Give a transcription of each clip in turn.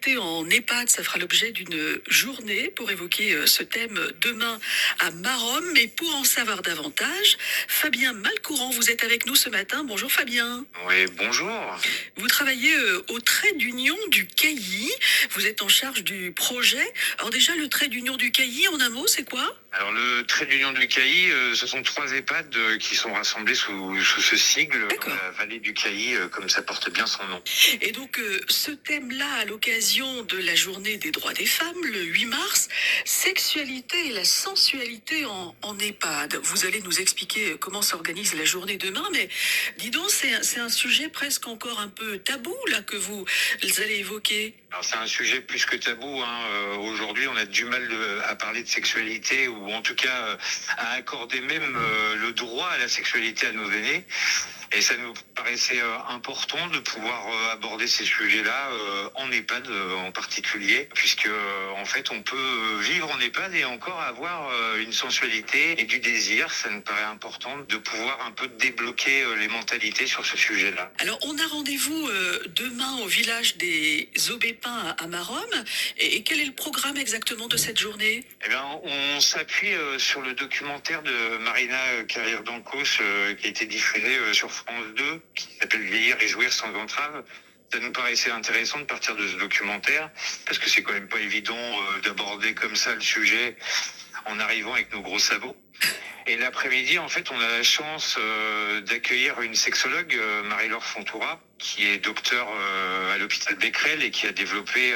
En EHPAD, ça fera l'objet d'une journée pour évoquer ce thème demain à Marom. Mais pour en savoir davantage, Fabien Malcourant, vous êtes avec nous ce matin. Bonjour Fabien. Oui, bonjour. Vous travaillez au trait d'union du Cailly. Vous êtes en charge du projet. Alors déjà, le trait d'union du Cailly, en un mot, c'est quoi? Alors le trait d'union du Cailly, ce sont 3 EHPAD qui sont rassemblés sous ce sigle dans D'accord. la vallée du Cailly, comme ça porte bien son nom. Et donc, ce thème-là, à l'occasion de la journée des droits des femmes, le 8 mars, sexualité et la sensualité en EHPAD. Vous allez nous expliquer comment s'organise la journée demain, mais dis donc, c'est un sujet presque encore un peu tabou, là, que vous allez évoquer. Alors c'est un sujet plus que tabou, hein. Aujourd'hui, on a du mal à parler de sexualité ou en tout cas à accorder même le droit à la sexualité à nos aînés. Et ça nous paraissait important de pouvoir aborder ces sujets-là en EHPAD en particulier, puisque en fait on peut vivre en EHPAD et encore avoir une sensualité et du désir. Ça nous paraît important de pouvoir un peu débloquer les mentalités sur ce sujet-là. Alors, on a rendez-vous demain au village des Aubépins à Marom. Et quel est le programme exactement de cette journée? Eh bien, on s'appuie sur le documentaire de Marina Carrère-Dancos qui a été diffusé sur France 2, qui s'appelle Vieillir et jouir sans entrave. Ça nous paraissait intéressant de partir de ce documentaire, parce que c'est quand même pas évident d'aborder comme ça le sujet en arrivant avec nos gros sabots. Et l'après-midi, en fait, on a la chance d'accueillir une sexologue, Marie-Laure Fontoura, qui est docteur à l'hôpital Becquerel et qui a développé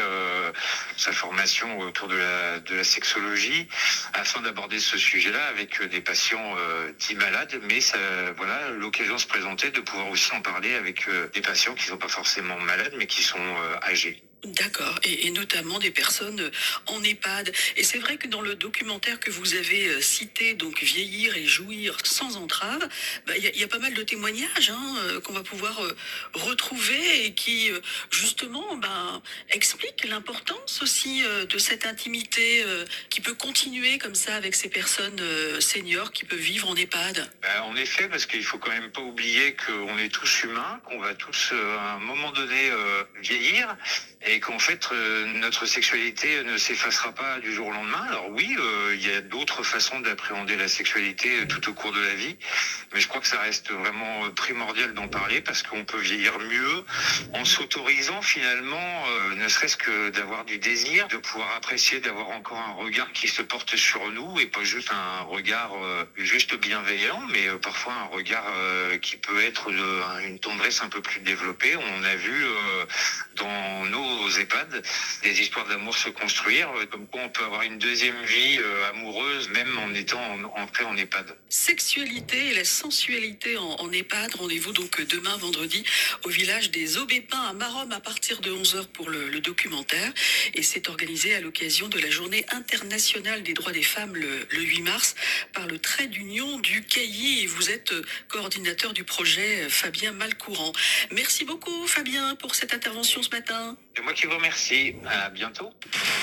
sa formation autour de la sexologie afin d'aborder ce sujet-là avec des patients dits malades. Mais ça, voilà, l'occasion se présentait de pouvoir aussi en parler avec des patients qui ne sont pas forcément malades, mais qui sont âgés. D'accord, et notamment des personnes en EHPAD. Et c'est vrai que dans le documentaire que vous avez cité, donc Vieillir et jouir sans entrave, y a pas mal de témoignages qu'on va pouvoir retrouver et qui justement expliquent l'importance aussi de cette intimité qui peut continuer comme ça avec ces personnes seniors qui peuvent vivre en EHPAD. En effet, parce qu'il faut quand même pas oublier qu'on est tous humains, qu'on va tous à un moment donné vieillir et qu'en fait notre sexualité ne s'effacera pas du jour au lendemain. Alors oui, il y a d'autres façons d'appréhender la sexualité tout au cours de la vie, mais je crois que ça reste vraiment primordial d'en parler parce qu'on peut vieillir mieux en s'autorisant finalement, ne serait-ce que d'avoir du désir, de pouvoir apprécier, d'avoir encore un regard qui se porte sur nous et pas juste un regard juste bienveillant, mais parfois un regard qui peut être une tendresse un peu plus développée. On a vu dans nos EHPAD des histoires d'amour se construire, comme quoi on peut avoir une deuxième vie amoureuse même en étant entré en EHPAD. Sexualité et la sensualité en EHPAD. Rendez-vous donc demain vendredi au village des Aubépins à Marom à partir de 11h pour le documentaire. Et c'est organisé à l'occasion de la journée internationale des droits des femmes le 8 mars par le trait d'union du Cailly. Et vous êtes coordinateur du projet Fabien Malcourant. Merci beaucoup Fabien pour cette intervention ce matin. C'est moi qui vous remercie. À bientôt.